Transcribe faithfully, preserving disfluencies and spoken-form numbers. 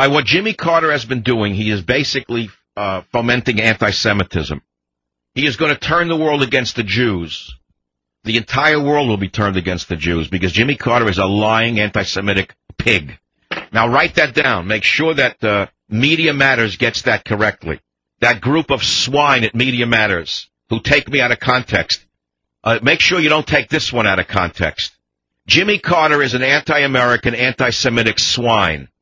By what Jimmy Carter has been doing, he is basically uh, fomenting anti-Semitism. He is going to turn the world against the Jews. The entire world will be turned against the Jews because Jimmy Carter is a lying anti-Semitic pig. Now write that down. Make sure that uh, Media Matters gets that correctly. That group of swine at Media Matters who take me out of context. Uh, make sure you don't take this one out of context. Jimmy Carter is an anti-American, anti-Semitic swine.